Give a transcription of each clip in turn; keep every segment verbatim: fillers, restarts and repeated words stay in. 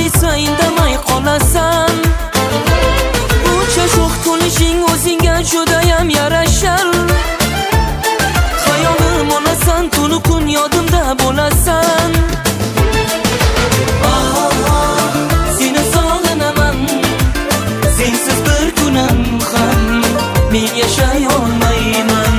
desa indamay qolasan. Buncha sho'x to'lishing o'zingga judayam yarashar. Xayolim olasan, tunu kun yodimda bo'lasan. Seni sog'inaman, sensiz bir kunim ham men yashay olmayman.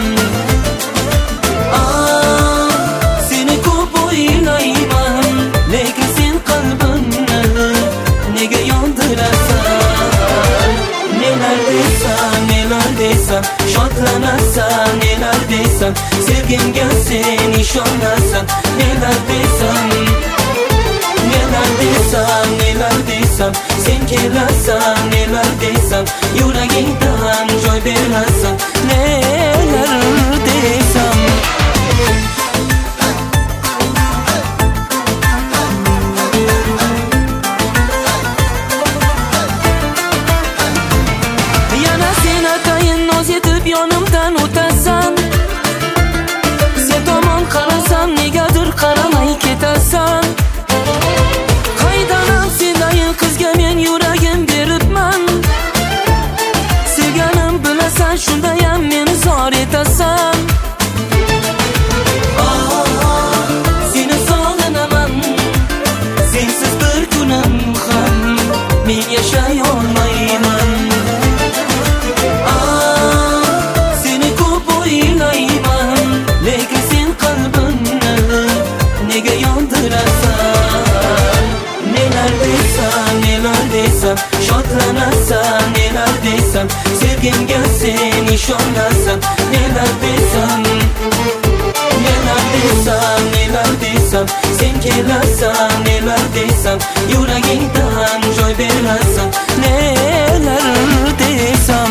Seni ko'p o'ylayman, lekin sen qalbimni nega yondirasan? Nelar desam, nelar desam, shodlanasan, nelar desam, sevgimga sen ishonasan. Nelar desam, nelar desam, nelar desam, sen kelasan, nelar desam, yuragingdan joy berasan. Nelar desam, yana sen atayin noz etib yonimdan o'tasan. Sen tomon qarasam negadir qaramay ketasan. Qaydanam sendayin qizga men yuragim beribman. Sevganim bilasan, shundayam meni zor etasan. Seni sog'inaman, sensiz bir kunim ham men yashay olmayman. Seni ko'p o'ylayman, lekin sen qalbimni nega yondirasan? Nelar desam, nelar desam, shodlanasan, nelar desam, sevgimga sen ishonasan. Nelar desam, nelar desam, nelar desam, sen kelasan, nelar desam, yuragingdan joy berasan. Nelar desam,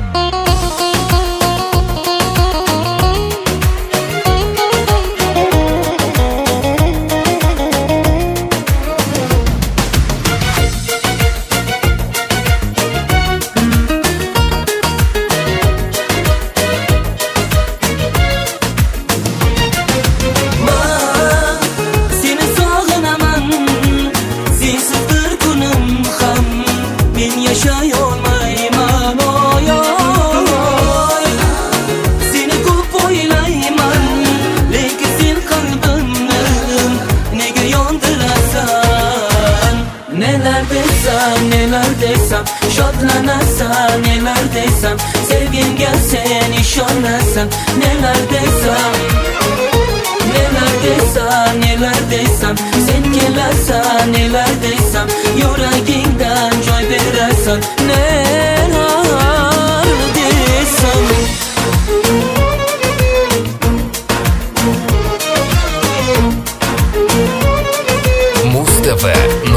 yashay olmayman. Oy oy, seni ko'p o'ylayman, lekin sen qalbimni nega yondirasan? Nelar desam, nelar desam, shodlanasan, nelar desam, sevgimga sen ishonasan. Nelar desam, nelar desam, nelar desam, sen kelasan, nelar desam, yuragingdan joy berasan. Nelar desam, Муз ТВ